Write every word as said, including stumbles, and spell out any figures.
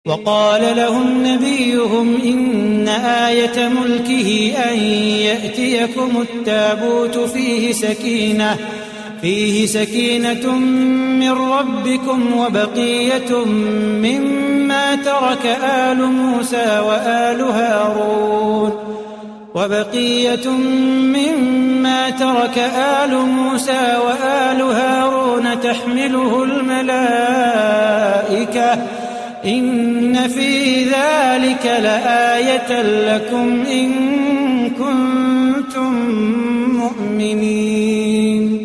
وقال لهم نبيهم إن آية ملكه أن يأتيكم التابوت فيه سكينة فيه سكينة من ربكم وبقية مما ترك آل موسى وآل هارون وبقية مما ترك آل موسى وآل هارون تحمله الملائكة إن في ذلك لآية لكم إن كنتم مؤمنين.